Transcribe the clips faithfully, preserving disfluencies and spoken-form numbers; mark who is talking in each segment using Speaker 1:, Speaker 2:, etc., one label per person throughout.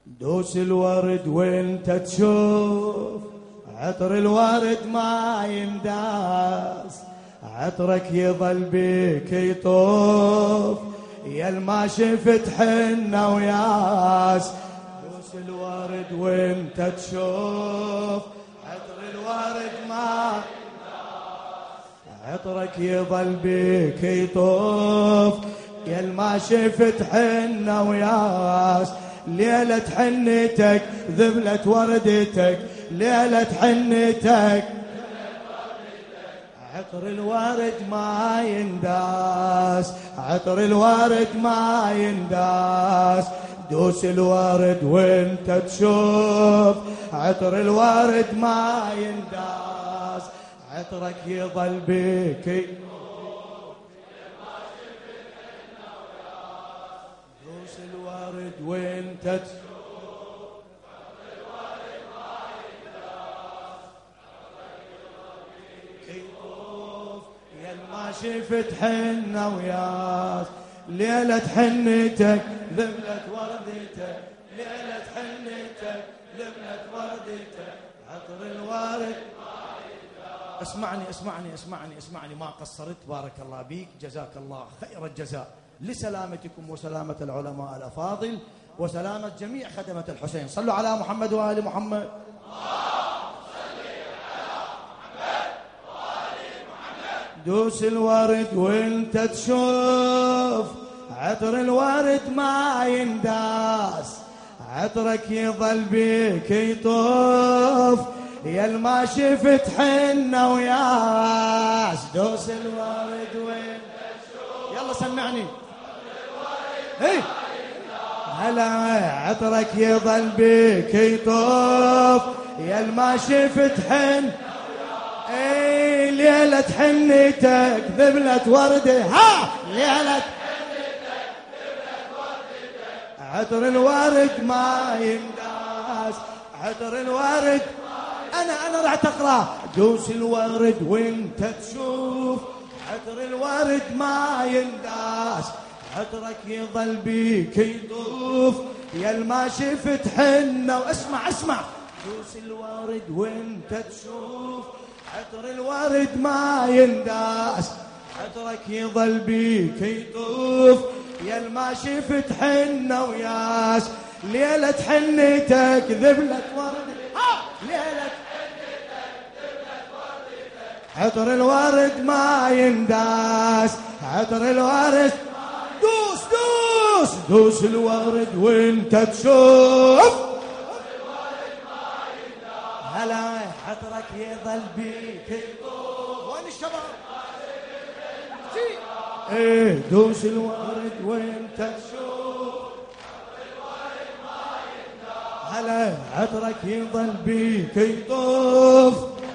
Speaker 1: دوس الورد وانت تشوف عطر الورد ما ينداس، عطرك يظل بيك يطوف يا ما شفت حنة وياس. دوس الورد وانت تشوف عطر الورد ما ينداس، عطرك يظل بيك يطوف يا ما شفت حنة وياس. ليلة حنتك ذبلت وردتك، ليلة حنتك عطر الورد ما ينداس، عطر الورد ما ينداس. دوس الورد وانت تشوف عطر الورد ما ينداس، عطرك يظل بك. دوس الورد وانت تشوف عطر الورد ما ينداس، عطرك يظل بك يطوف يا ما شفت حنة وياس. ليلة حنتك ذبلت وردتك، ليلة حنتك ذبلت وردتك عطر الورد. اسمعني اسمعني اسمعني اسمعني ما قصرت، بارك الله بيك، جزاك الله خير الجزاء لسلامتكم وسلامة العلماء الأفاضل وسلامة جميع خدمة الحسين. صلوا على محمد وآل محمد. دوس الورد وانت تشوف عطر الورد ما ينداس، عطرك يظل بيك يطوف يا ما شفت حنة وياس. دوس الورد وانت تشوف، يلا سمعني. ايه هلا عطرك يظل بيك يطوف يا ما شفت حنة. ايه ليلة حنتك ذبلت وردة، ها ليلة حنتك ذبلت وردتك عطر الورد ما ينداس، عطر الورد. انا انا راح تقرا. دوس الورد وانت تشوف عطر الورد ما ينداس، عطرك يظل بيك يطوف يا ما شفت حنة. واسمع اسمع. دوس الورد وانت تشوف عطر الورد ما ينداس، عطرك يظل بيك يطوف يا ما شفت حنة وياس. ليلة حنتك ذبلت وردتك، ها ليلة حنتك ذبلت وردتك عطر الورد ما ينداس، عطر الورد. دوس دوس دوس الورد وانت تشوف هلا عطرك يظل بيك يطوف. وين الشباب؟ ايه دوس الورد وانت تشوف هلا عطرك يظل بيك يطوف.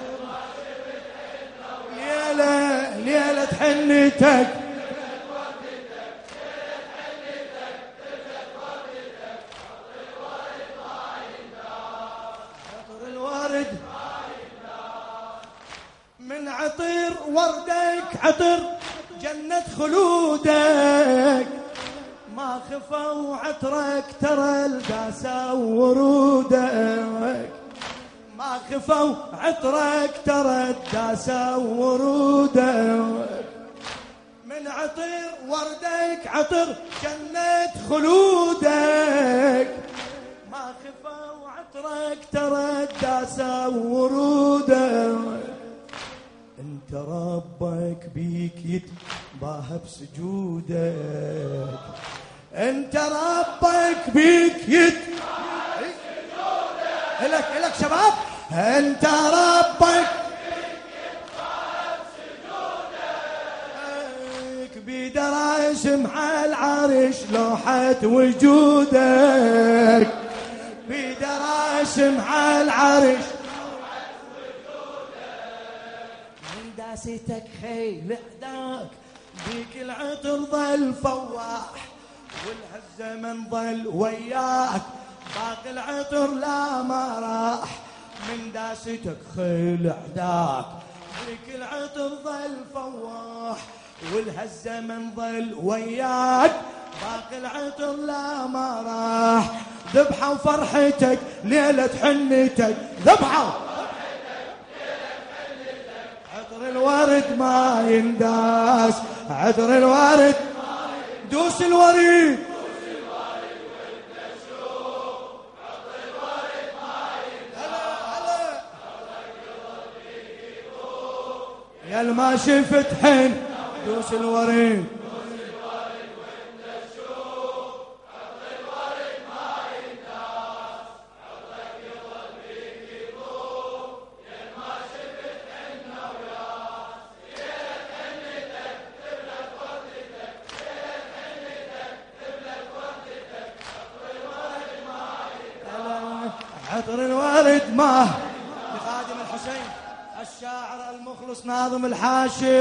Speaker 1: ليلة ليلة حنتك من عطر وردك عطر جنة خلودك، ما خفوا عطرك ترى القاسى ورودك، ما خفوا عطرك ترى الداسى ورودك. من عطر وردك عطر جنة خلودك، ما خفوا عطرك ترى الداسى ورودك. انت ربك بيك يتباهى بسجودك، انت ربك بيك يتباهى بسجودك. الك الك شباب. انت ربك بيك يتباهى بسجودك، بيد راسم على العرش لوحة وجودك، بيد راسم على العرش داستك خيل عداك، بيك العطر ظل فواح والهالزمن ظل وياك، باقي العطر لا ما راح من داستك خيل عداك، بيك العطر ظل فواح والهالزمن ظل وياك، باقي العطر لا ما راح. ذبحوا فرحتك ليلة حنتك، ذبحوا عطر الورد ما ينداس، عطر الورد دوس الوريد، يا ما شفت حين دوس الوريد، عطر الورد ما لخادم الحسين الشاعر المخلص ناظم الحاشي،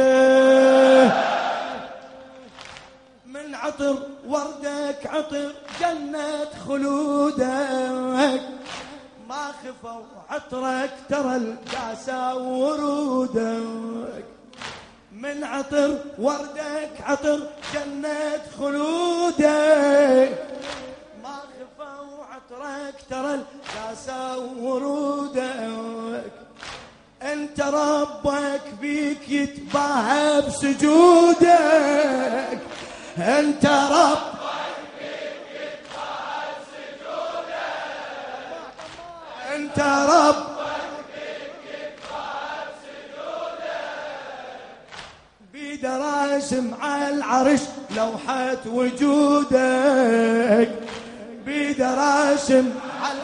Speaker 1: من عطر وردك عطر جنة خلودك، ما خفوا عطرك ترى الكاسة ورودك، من عطر وردك عطر جنة خلودك، ما خفوا عطرك ترى الكاسة ورودك، انت ربك بيك يتباهى بسجودك، انت ربك بيك يتباهى بسجودك، انت ربك بيك يتباهى بسجودك، بيد راسم على العرش لوحة وجودك، بيد راسم على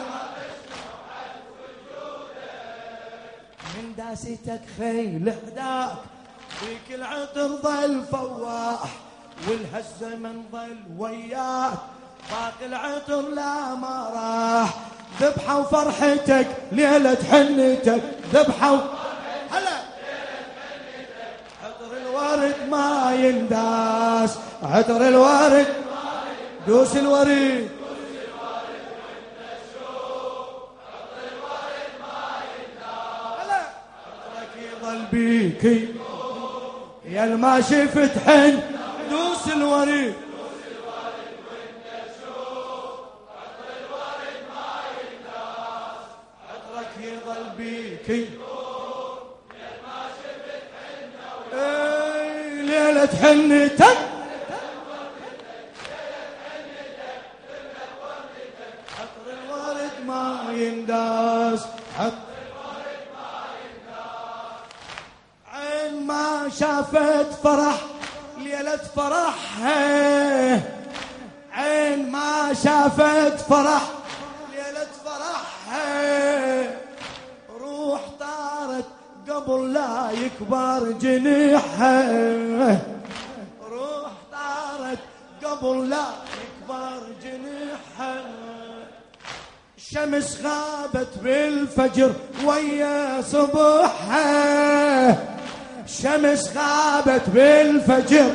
Speaker 1: داستك خيل حداك، فيك العطر ظل فواح والهالزمن ظل وياك، باقي العطر لا ما راح، ذبحوا فرحتك ليلة حنتك، ذبحوا هلا عطر الورد ما ينداس، عطر الورد دوس الوريد، بيكي يا ما شفت حن دوس الوريد، دوس الوريد وانت تشوف عطر الورد ما ينداس، عطرك يظل بيكي يا ما شفت حنة وياك، ليلة حنتك عطر الورد ما ينداس، ما شافت فرح ليلة فرحها، عين ما شافت فرح ليلة فرحها، روح طارت قبل لا يكبر جنيحها، روح طارت قبل لا يكبر جنيحها، الشمس غابت بالفجر ويا صبحها، الشمس غابت بالفجر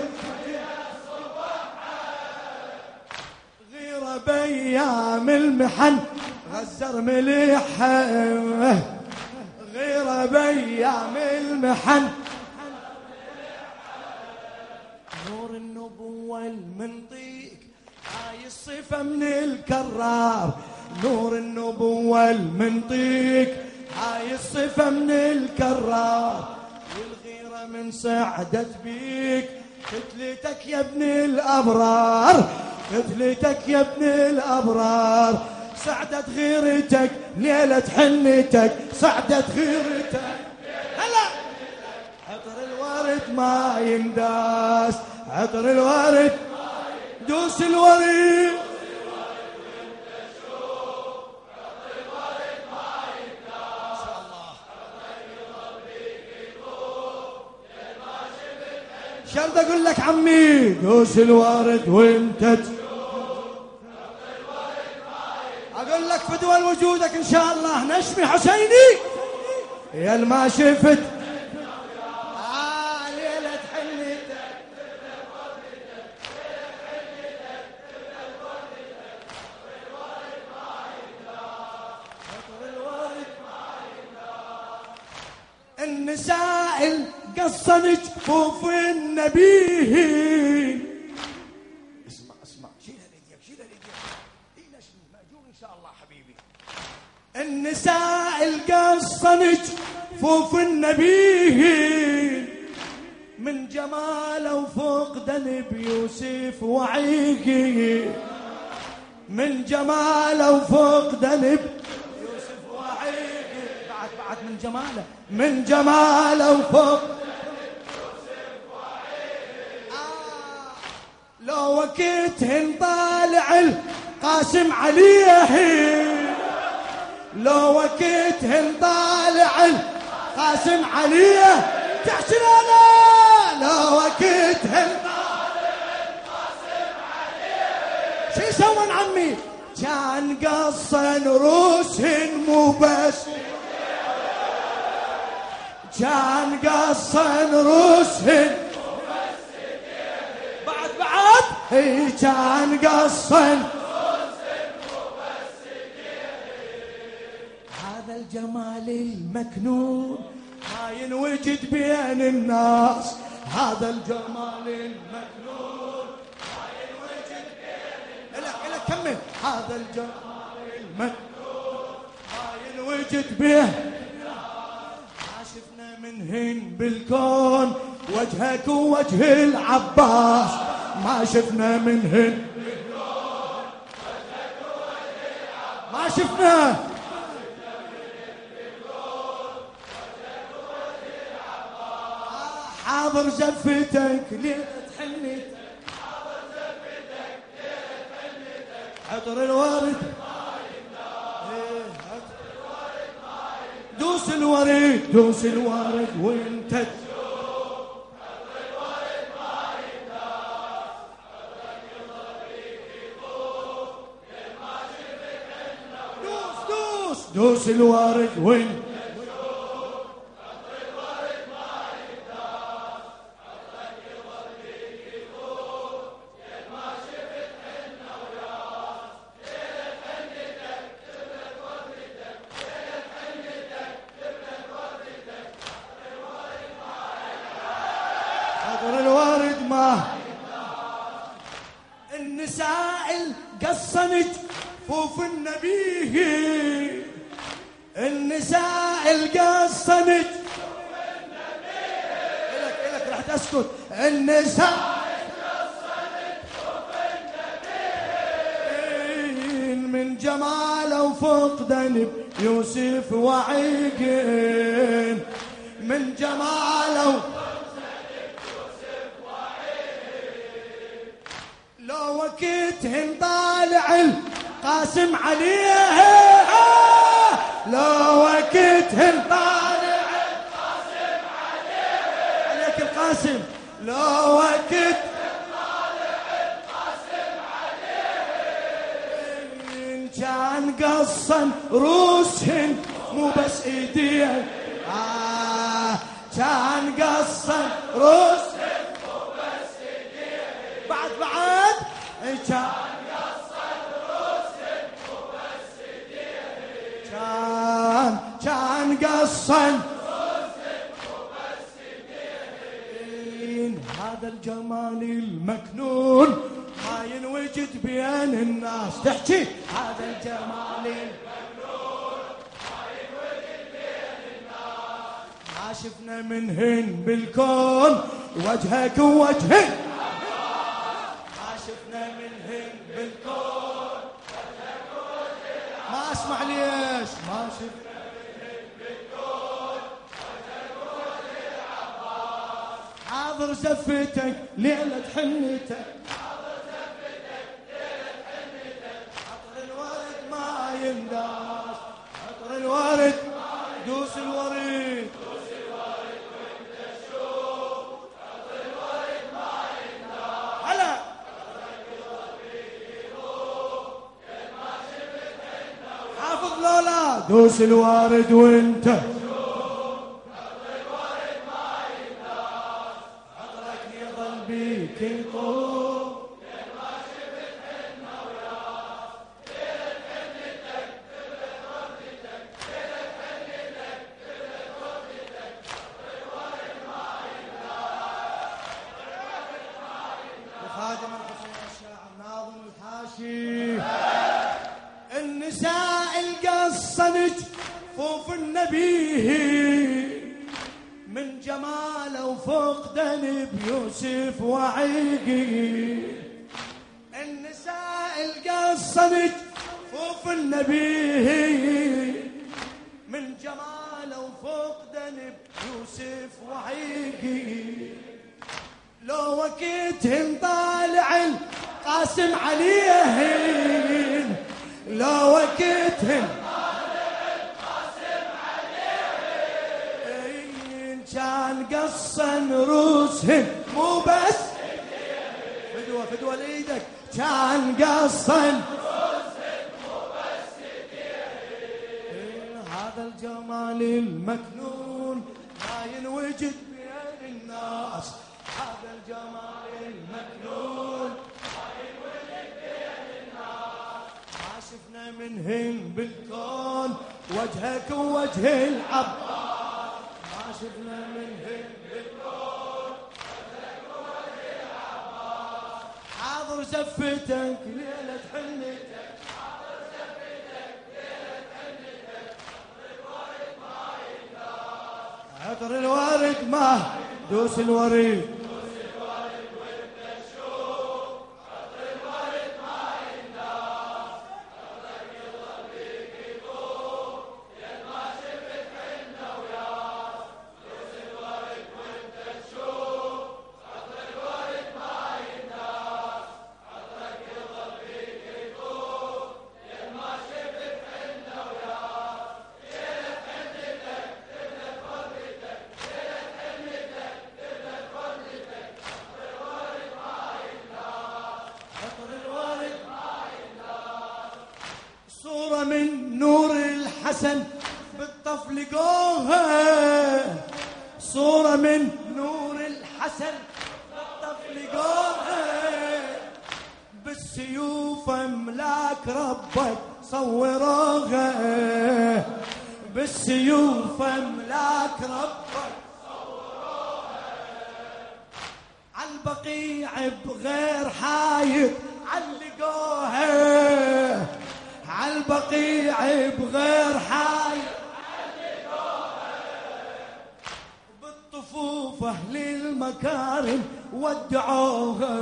Speaker 1: غيرة بيام المحن غزر مليحة، غيرة بيام المحن نور النبوة المنطيق هاي الصفة من الكرار، نور النبوة المنطيق هاي الصفة من الكرار، والغيرة من صعدت بيك قتلتك يا ابن الأبرار، قتلتك يا ابن الأبرار، صعدت غيرتك ليلة حنتك، صعدت غيرتك هلا عطر الورد ما ينداس، عطر الورد دوس الوريد، شرد اقول لك عمي دوس الورد وانت اقول لك فدوى وجودك ان شاء الله نشمي حسيني يا ما شفت آه ليلة حنتك النساء قصن جفوف النبي، اسمع اسمع شيلها ليديك شيلها ليديك، هي نشمي ماجور ان شاء النساء القصنج فوف النبي من جماله وفقدن بيوسف وعيقي من جماله وفقدن بيوسف وعيقي بعد بعد من جماله من جماله وفقدن بيوسف وعيقي آه لو وقتهن طالع القاسم عليه لو وقتهن طالع القاسم عليه تحسن انا لو وقتهن طالع القاسم عليه شو يسوون عمي كان قصن روسهن مو بس كان قصن روسهن بعد بعد هي كان قصن هذا الجمال المكنون ما ينوجد بين الناس هذا الجمال المكنون ما ينوجد بين الناس إلا إلا كمل هذا الجمال المكنون ما ينوجد به ما شفنا منهن بالكون وجهك ووجه العباس ما شفنا منهن بالكون وجهك ووجه العباس ما شفنا حاضر زفتك ليه تحنيتك حاضر زفتك ليه تحنيتك عطر الورد ما ينداس عطر الورد ما ينداس دوس الورد دوس الورد وانت تشوف عطر الورد ما ينداس عطرك يضرب يطوف ليه ما شفت عنه دوس دوس دوس الورد وانت النساء القصنج فوف النبي النساء القصنج فوف النبي إلك إلك رح تسكت النساء القصنج فوف النبي من جماله وفقدن بيوسف وعيقين من جماله لو وقتهن طالع القاسم عليه لو وقتهن طالع القاسم عليه عليك القاسم لو وقتهن طالع القاسم عليه كان قصن روسهن مو بس ايديهن آه كان قصن روسهن مو بس ايديهن بعد بعد كان قصن روسهن وبس ايديهن كان كان قصن روسهن وبس ايديهن هذا الجمال المكنون ما ينوجد بين الناس تحكي هذا الجمال المكنون ما ينوجد بين الناس ما شفنا منهن بالكون وجهك ووجهك بالكون ما اسمع ليش ما شفنا منهن بالكون حاضر زفتك ليلة حنتك حاضر زفتك ليلة حنتك عطر الورد ما ينداس عطر الورد دوس الورد دوس الورد وانت تشوف عطر الورد ما ينداس هلا لولا دوس الوارد وانت عطر الوارد ما ينداس عطرك يظل بيك يطوف لين ما شفت حنة وياس ليلة حنتك تبلد وردتك ليلة حنتك تبلد وردتك عطر الوارد ما ينداس عطر الوارد ما ينداس وخادم الحسين الشاعر ناظم الحاشي النساء القصة قصنج فوف النبي من جماله وفقدن بيوسف وعيقي. النساء القصنج فوف النبي من جماله وفقدن بيوسف وعيقي. لو وقتهم طالع القاسم عليهن لو وقتهم كان قصن روسهن مو بس فدوة فدوة لإيدك كان قصن روسهن مو بس هذا الجمال المكنون ما ينوجد بين الناس. هذا الجمال المكنون ما ينوجد بين الناس. ما شفنا منهن بالكون وجهك ووجه العباس. شفنا منهم بالكون وجهك ووجه العباس. حاضر زفتك ليلة حنتك حاضر زفتك ليلة حنتك. عطر الورد ما ينداس عطر الورد ما دوس الوريد دوس الورد وانت تشوف. عطر الورد ما ينداس عطرك يظل بيك يطوف يا ما شفت حنة وياس. صورة من نور الحسن بالطف لقوها. صورة من نور الحسن بالطف لقوها. بالسيوف املاك ربك صوروها. بالسيوف املاك ربك صوروها. عالبقيع بغير حايط علقوها. عالبقيع بغير حايط علقوها. بالطفوف اهل المكارم ودعوها.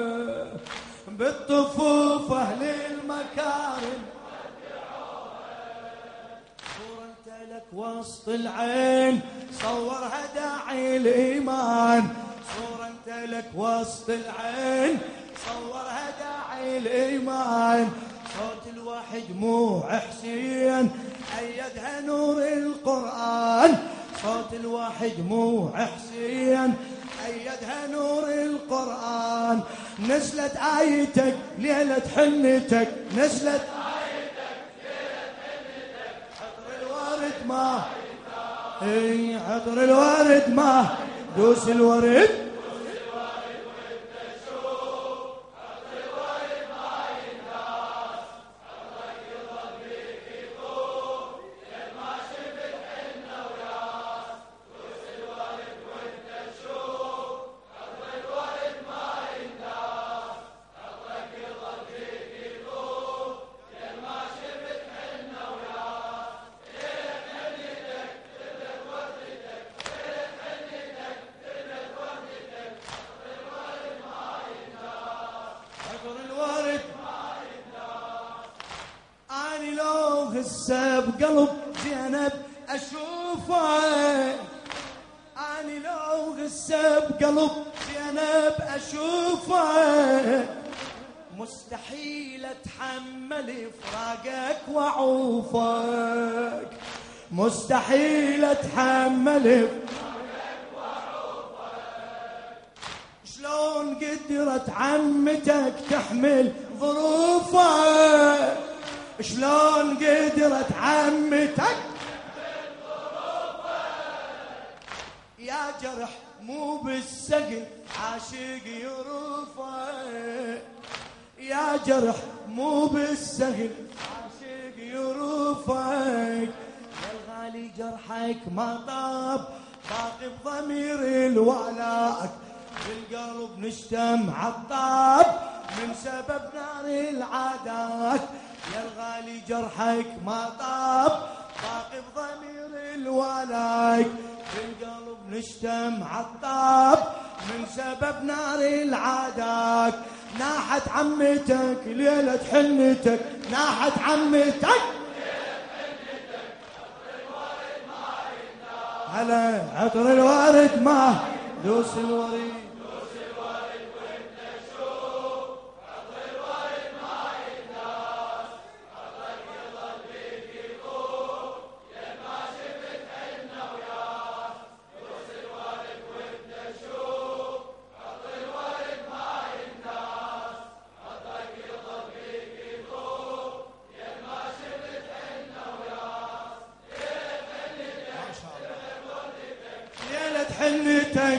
Speaker 1: بالطفوف اهل المكارم ودعوها. صورة انت لك وسط العين صورها داعي الايمان. صورة انت لك وسط العين صورها داعي الايمان. صوت الواحد مو حسين أيدها نور القرآن. صوت الواحد مو حسين أيدها نور القرآن. نزلت آيتك ليلة حنتك نزلت آيتك ليلة حنتك. عطر الورد ما اي عطر الورد ما دوس الورد هسه بقلب زينب اشوفه. اني لو هسه بقلب زينب اشوفه. مستحيل اتحمل فراقك وعوفك. مستحيل اتحمل فراقك وعوفك. شلون قدرت عمتك تحمل ظروفك. شلون قدرت عمتك يا جرح مو بالسجن عاشق يروفك. يا جرح مو بالسهل عاشق يروفك. يا الغالي جرحك ما طاب باقي بضمير الولاك. بالقلب نشتم عطاب من سبب نار العادات. يا الغالي جرحك ما طاب الولاك بالقلب نشتم عالطاب من سبب نار العداك ناحت عمتك ليلة حنتك ناحت عمتك على عطر الورد ما دوس الوريد حنتك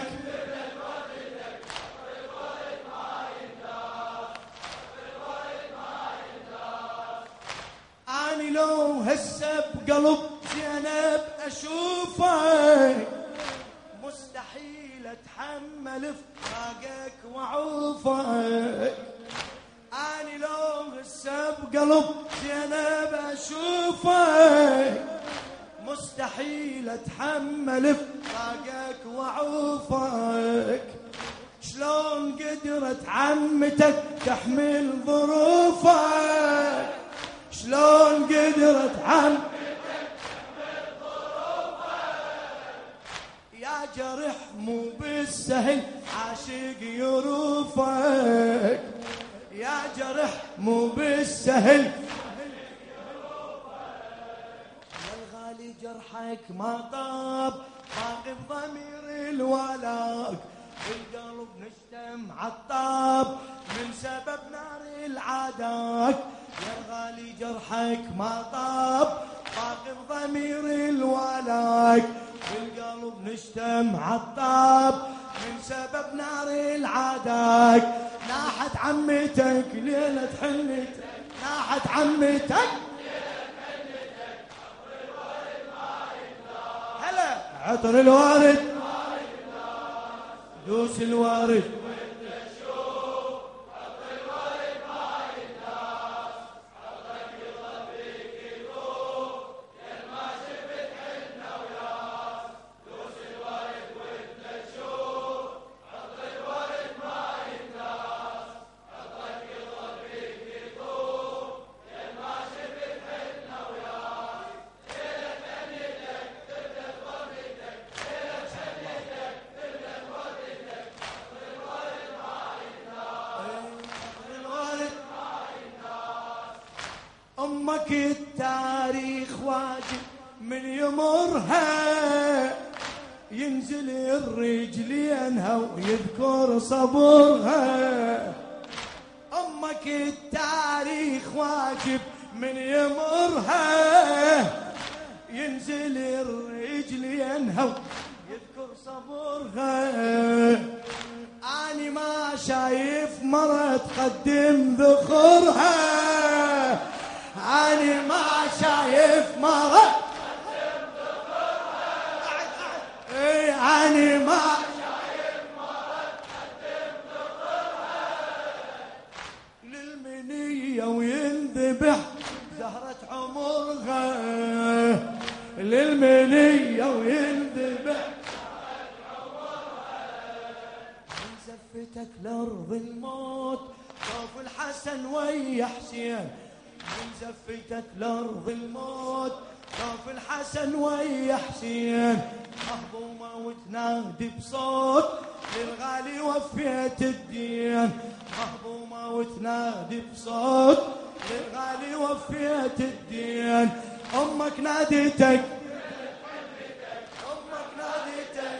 Speaker 1: اني لو هسه بقلب زينب اشوفك مستحيل اتحمل فراقك وعوفك اني لو هسه بقلب زينب اشوفك مستحيل اتحمل فراقك وعوفك شلون قدرت عمتك تحمل ظروفك شلون قدرت عمتك تحمل ظروفك يا جرح مو بالسهل عاشق يروفك يا جرح مو بالسهل جرحك ما طاب باقي بضمير الولاك بالقلب نشتم عالطاب من سبب نار العداك يا الغالي جرحك ما طاب باقي بضمير الولاك بالقلب نشتم عالطاب من سبب نار العداك ناحت عمتك ليلة حنتك ناحت عمتك عطر الوارد دوس الوارد أمك التاريخ واجب من يمرها ينزل الرجلينها ويذكر صبرها أمك التاريخ واجب من يمرها ينزل الرجلينها ويذكر صبرها أنا ما شايف مرة تقدم ذخرها أنا ما شايف مرة اي أنا ما شايف مرة تقدم ذخرها للمنية وينذبح زهرة عمرها للمنية وينذبح زهرة عمرها من زفتك لأرض الموت طاف الحسن ويا حسين من زفتك لأرض الموت طاف الحسن ويا حسين مهضومة وتنادي بصوت للغالي وفيت الدين مهضومة وتنادي بصوت للغالي وفيت الدين أمك ناديتك أمك ناديتك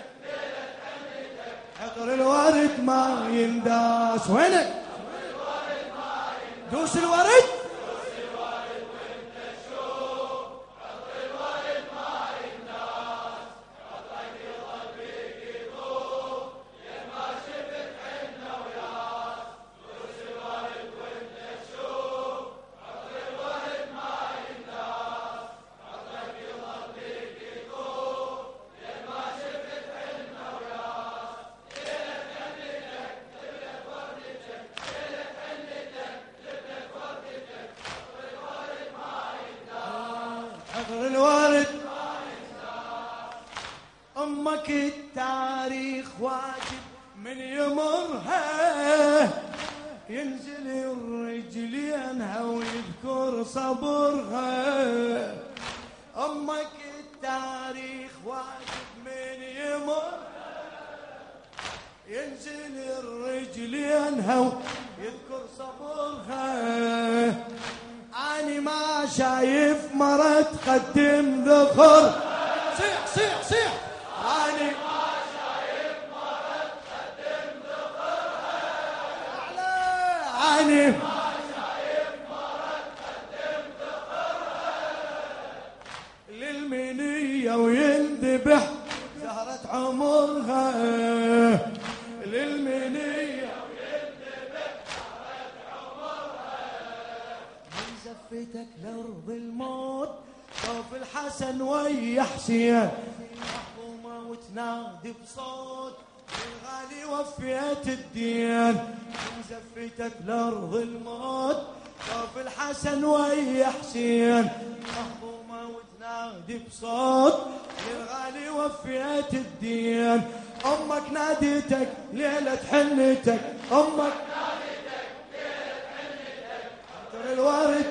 Speaker 1: عطر الورد ما ينداس وينك دوس الورد عطر الورد أمك التاريخ واجب من يمرها ينزل الرجلينها ويذكر صبرها. أمك التاريخ واجب من يمرها ينزل الرجلينها ويذكر صبرها. أنا ما شايف مرة تقدم ذخر. صيح صيح صيح. أنا ما شايف مرة تقدم ذخرها. أنا ما شايف مرة تقدم ذخرها للمنية وينذبح زهرة عمرها. للمنية وينذبح زهرة عمرها. من زفتك لأرض الموت طوف الحسن ويا حسين محكومة وتنادي بصوت الغالي وفيت الدين. من زفتك لأرض الموت طوف الحسن ويا حسين محكومة وتنادي بصوت الغالي وفيت الدين. أمك ناديتك ليلة حنتك. أمك ناديتك ليلة حنتك. عطر الورد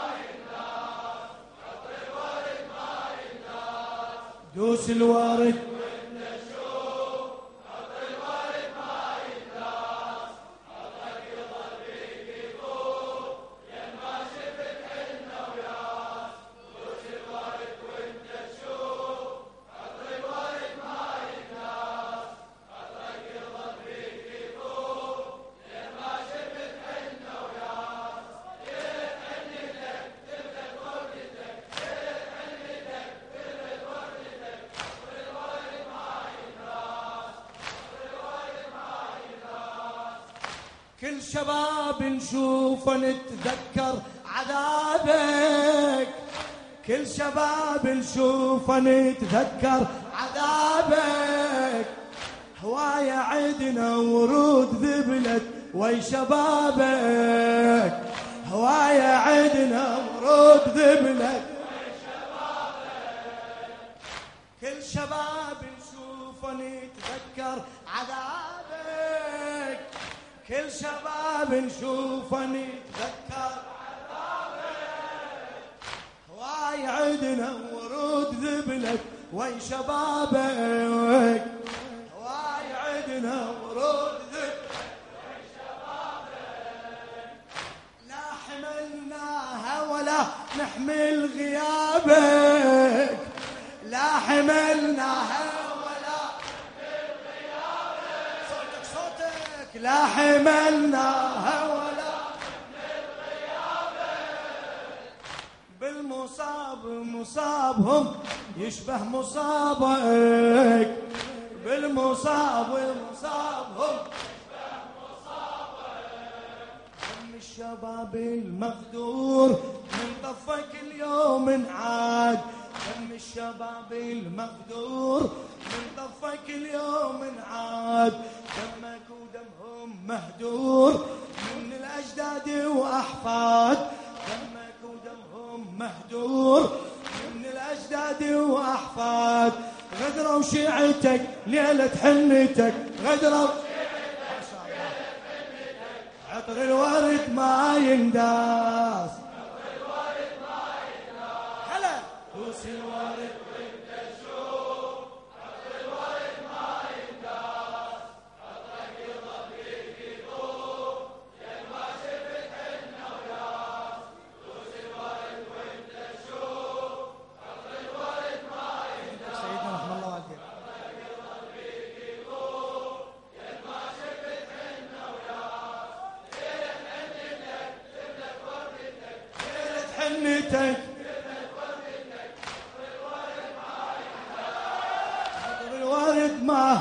Speaker 1: دوس الورد وانت شوف عطر الورد ما ينداس. عطرك يظل بيك يطوف يا ما شفت حنة وياس. دوس الورد وانت شوف عطر الورد ما ينداس. عطرك يظل بيك يطوف يا ما شفت حنة وياس. ليلة حنتك تبلد وردتك. ليلة حنتك تبلد وردتك. كل شباب نشوف نتذكر عذابك. كل شباب نشوف نتذكر عذابك. هواية عدنا ورود ذبلت وي شبابك. هواية عدنا ورود ذبلت وي شبابك. كل شباب نشوف نتذكر عذابك. كل شباب نشوف نتذكر عذابك. هواي عدنا ورود ذبلت وي شبابك. هواي عدنا ورود ذبلت وي شبابك. لا حملناها ولا نحمل غيابك. لا حملناها لا حملناها ولا نحمل غيابك. بالمصاب مصابهم يشبه مصابك. بالمصاب مصابهم يشبه مصابك. دم الشباب المغدور من طفك اليوم انعاد. دم الشباب المغدور من طفك اليوم انعاد. دمك ودمهم مهدور من الأجداد وأحفاد. دمك ودمهم مهدور من الأجداد وأحفاد. غدروا شيعتك ليلة حنتك. غدروا شيعتك ليلة حنتك. عطر الورد ما ينداس. عطر الورد ما ينداس. هلا دوس الورد وانت شوف عطر الورد ما ينداس. عطرك يظل بيك يطوف يا ما شفت حنة وياس. دوس الورد وانت شوف عطر الورد ما ينداس. سيدنا رحمه الله والديك. عطرك يظل بيك يطوف يا ما شفت حنة وياس. ليلة حنتك تبلد وردتك. ليلة حنتك ما.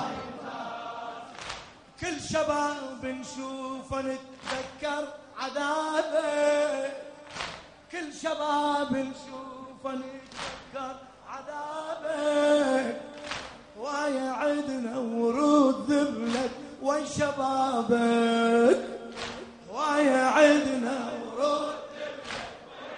Speaker 1: كل شباب نشوف نتذكر عذابك. كل شباب نشوف نتذكر عذابك. ويا عدنا ورود ذبلت وي شبابك. ويا عدنا ورود ذبلت وي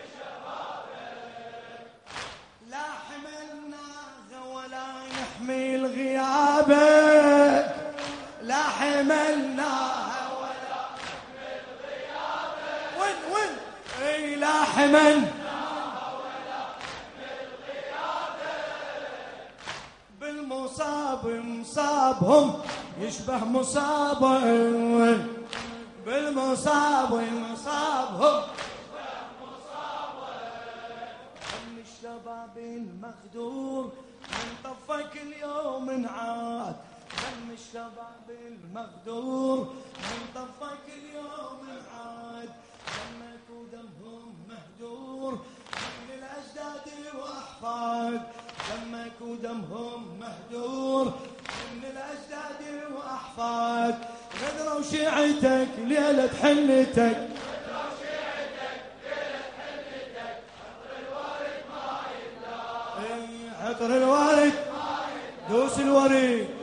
Speaker 1: شبابك. لا حملناها ولا نحمل غيابك. غيابك لا حملناها ولا نحمل غيابك. وين وين اي لا حملناها ولا نحمل غيابك. بالمصاب مصابهم يشبه مصابهم، بالمصاب مصابهم يشبه مصابهم. دم الشباب المخدور من طفك اليوم انعاد، دم الشباب المغدور من طفك اليوم انعاد. دمك ودمهم مهدور من الاجداد واحفاد، دمك ودمهم مهدور من الاجداد واحفاد. غدروا شيعتك ليله حنتك، غدروا شيعتك ليله حنتك. عطر الورد ما يبلى، عطر الورد دوس الوريد